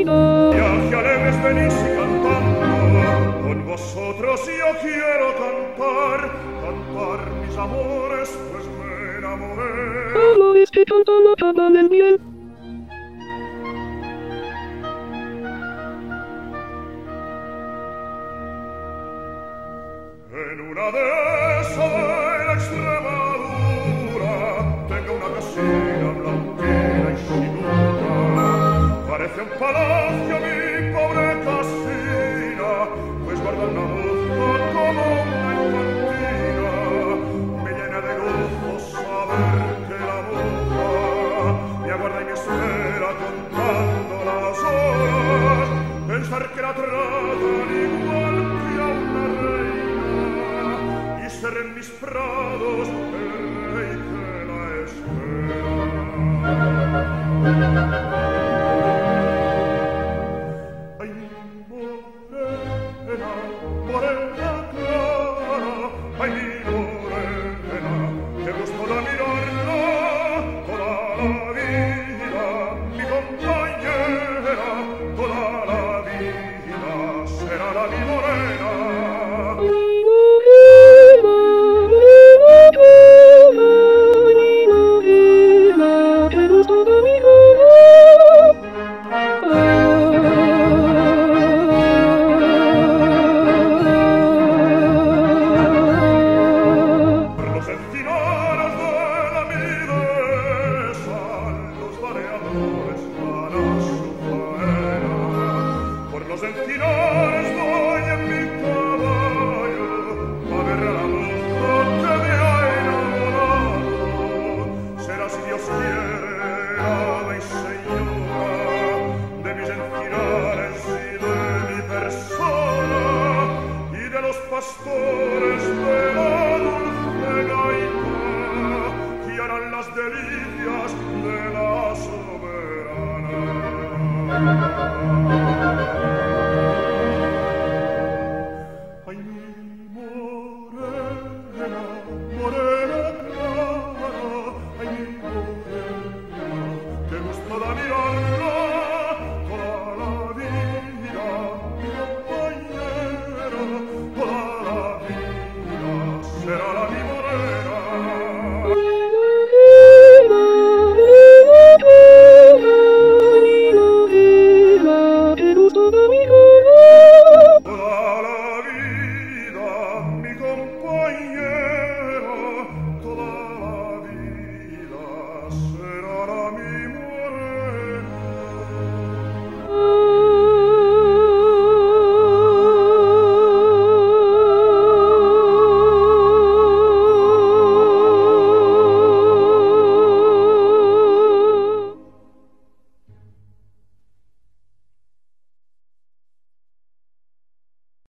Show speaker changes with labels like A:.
A: Viaje alegres venís y cantando, con vosotros yo quiero cantar, cantar mis amores, pues me enamoré.
B: Amores que cantan la cantan en miel.
A: En una dehesa de la Extremadura tengo una casilla blanquera y sin duda parece un palacio mi pobre casina, pues guarda una moza como una infantina. Me llena de gozo saber que la moza me aguarda y me espera contando las horas, pensar que la tratan igual que a una reina, y ser en mis prados el rey que la espera. Ay, morena, morena clara, ay, mi morena, que gusto da mirarla toda la vida, mi compañera, toda la vida será la mi morena. Pastores de la dulce gaita que harán las delicias de la soberana.